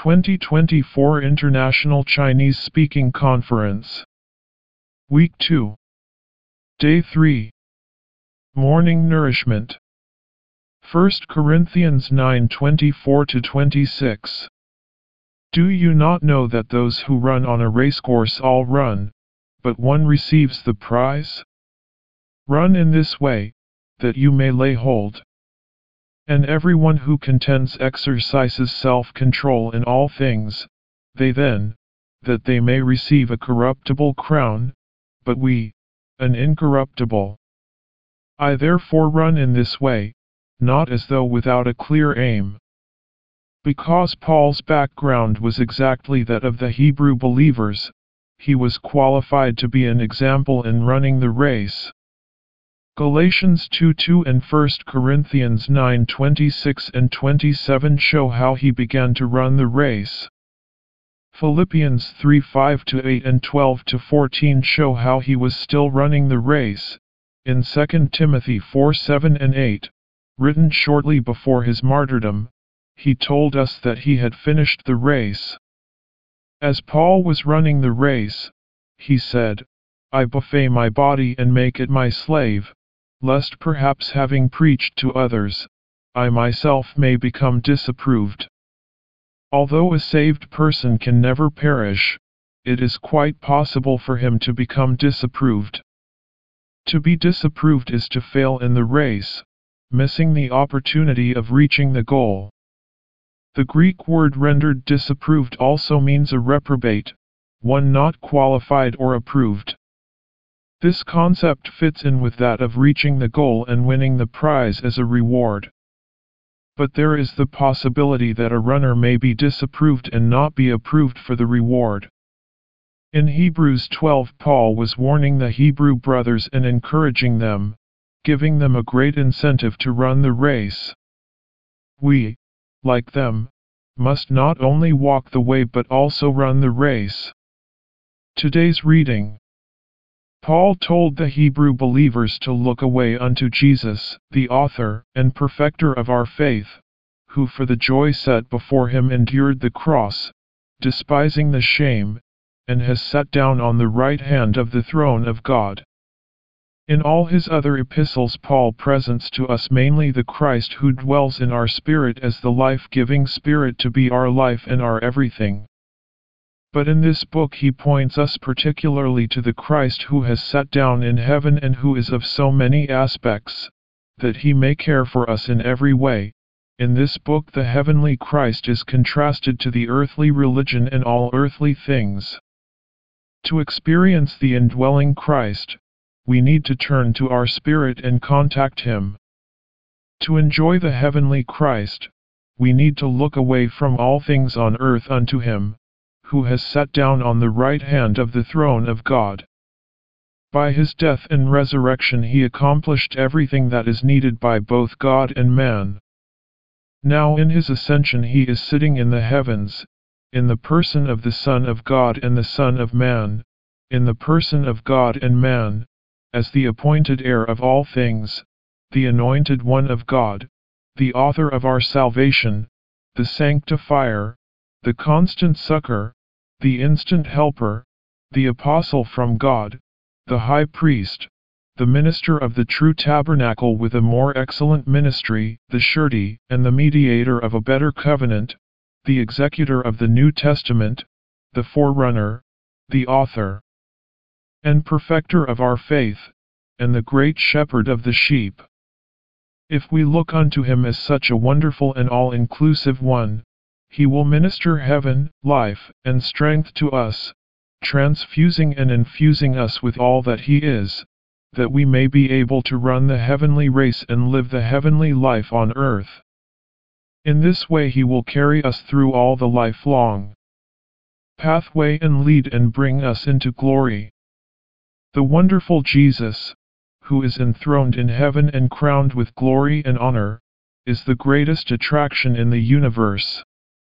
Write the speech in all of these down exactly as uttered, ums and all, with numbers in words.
twenty twenty-four International Chinese Speaking Conference. Week two. Day three. Morning Nourishment. First Corinthians nine twenty-four to twenty-six. Do you not know that those who run on a racecourse all run, but one receives the prize? Run in this way, that you may lay hold. And everyone who contends exercises self-control in all things. They then, that they may receive a corruptible crown, but we, an incorruptible. I therefore run in this way, not as though without a clear aim. Because Paul's background was exactly that of the Hebrew believers, he was qualified to be an example in running the race. Galatians two two and First Corinthians nine twenty-six and twenty-seven show how he began to run the race. Philippians three five to eight and twelve to fourteen show how he was still running the race. In Second Timothy four seven and eight, written shortly before his martyrdom, he told us that he had finished the race. As Paul was running the race, he said, I buffet my body and make it my slave, lest perhaps having preached to others, I myself may become disapproved. Although a saved person can never perish, it is quite possible for him to become disapproved. To be disapproved is to fail in the race, missing the opportunity of reaching the goal. The Greek word rendered disapproved also means a reprobate, one not qualified or approved. This concept fits in with that of reaching the goal and winning the prize as a reward. But there is the possibility that a runner may be disapproved and not be approved for the reward. In Hebrews twelve, Paul was warning the Hebrew brothers and encouraging them, giving them a great incentive to run the race. We, like them, must not only walk the way but also run the race. Today's reading. Paul told the Hebrew believers to look away unto Jesus, the author and perfecter of our faith, who for the joy set before him endured the cross, despising the shame, and has sat down on the right hand of the throne of God. In all his other epistles Paul presents to us mainly the Christ who dwells in our spirit as the life-giving Spirit to be our life and our everything. But in this book he points us particularly to the Christ who has sat down in heaven and who is of so many aspects, that he may care for us in every way. In this book the heavenly Christ is contrasted to the earthly religion and all earthly things. To experience the indwelling Christ, we need to turn to our spirit and contact him. To enjoy the heavenly Christ, we need to look away from all things on earth unto him, who has sat down on the right hand of the throne of God. By his death and resurrection he accomplished everything that is needed by both God and man. Now in his ascension he is sitting in the heavens, in the person of the Son of God and the Son of Man, in the person of God and man, as the appointed heir of all things, the anointed one of God, the author of our salvation, the sanctifier, the constant succor, the instant helper, the apostle from God, the high priest, the minister of the true tabernacle with a more excellent ministry, the surety and the mediator of a better covenant, the executor of the New Testament, the forerunner, the author and perfecter of our faith, and the great shepherd of the sheep. If we look unto him as such a wonderful and all-inclusive one, he will minister heaven, life, and strength to us, transfusing and infusing us with all that he is, that we may be able to run the heavenly race and live the heavenly life on earth. In this way he will carry us through all the lifelong pathway and lead and bring us into glory. The wonderful Jesus, who is enthroned in heaven and crowned with glory and honor, is the greatest attraction in the universe.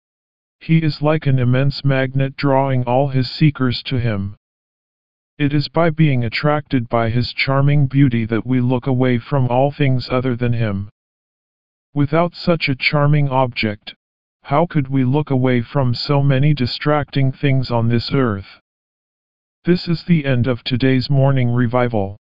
He is like an immense magnet drawing all his seekers to him. It is by being attracted by his charming beauty that we look away from all things other than him. Without such a charming object, How could we look away from so many distracting things on this earth? This is the end of today's morning revival.